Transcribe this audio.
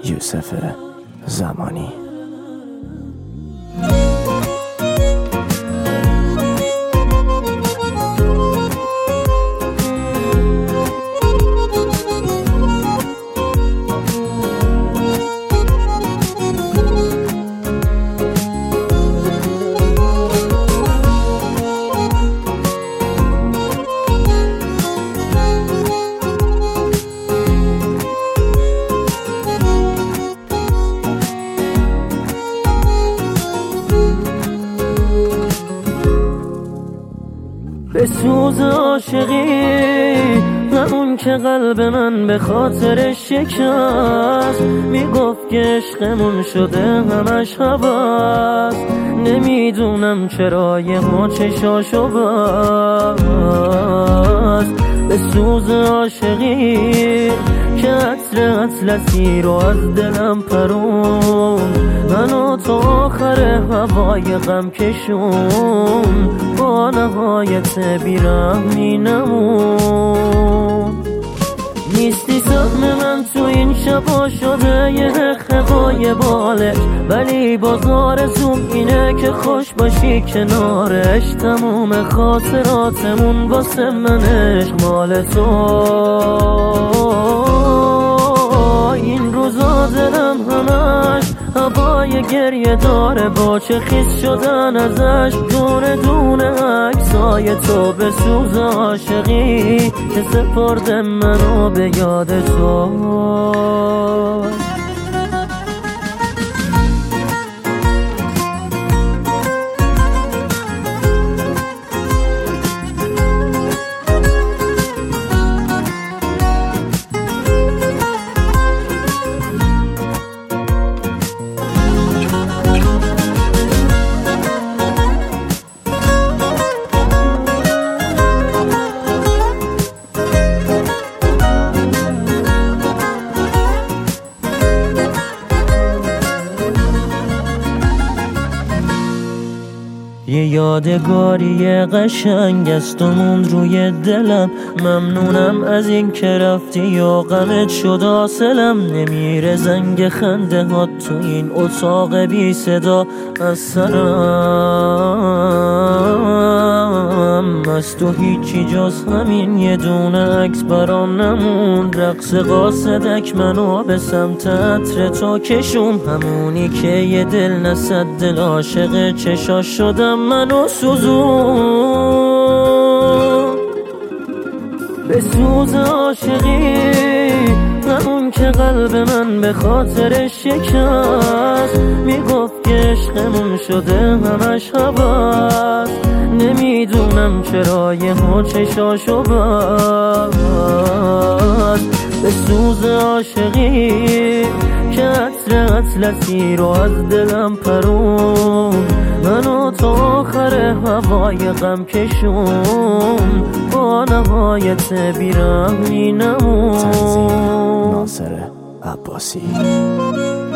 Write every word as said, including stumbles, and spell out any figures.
یوسف زمانی. به سوز عاشقی همون که قلب من به خاطر شکست، میگفت که عشقمون شده همش هوس. نمیدونم چرا یه ها چشاشو بست. به سوز عاشقی که عطر اطلسی رو از دلم پرون، منو تا آخر هوای غم کشون، با نهایت بیرحمی نمون. نیستی سهم من تو این شبا شده یه خقای باله، ولی باز آرزوم اینه که خوش باشی کنارش. تموم خاطراتمون واسه من عشق مال تو. این روزا دلم همش هوای گریه داره، با چه خیس شدن ازش دونه دونه عکسای تو. به سوز عاشقی که سپرد منو به یاد تو. یه یادگاری قشنگ است و موند روی دلم. ممنونم از این که رفتی و غمت شد حاصلم. نمیره زنگ خنده ها تو این اتاق بی صدا از سرم. از تو هیچی جز همین یه دونه عکس برام نموند. رقص قاصدک منو به سمت عطر تو کشون، همونی که یه دل نصد دل عاشق چشاش شدم منو سوزون. به سوز عاشقی همون که قلب من به خاطر شکست، میگفت که عشقمون شده همش هوس. نمیدونم چرا یه ها چشاشو بست. به سوز عاشقی که عطر اطلسی رو از دلم پرون، منو تا آخر هوای غم کشون، با نهایت بیرحمی نمون. ناصر عباسی.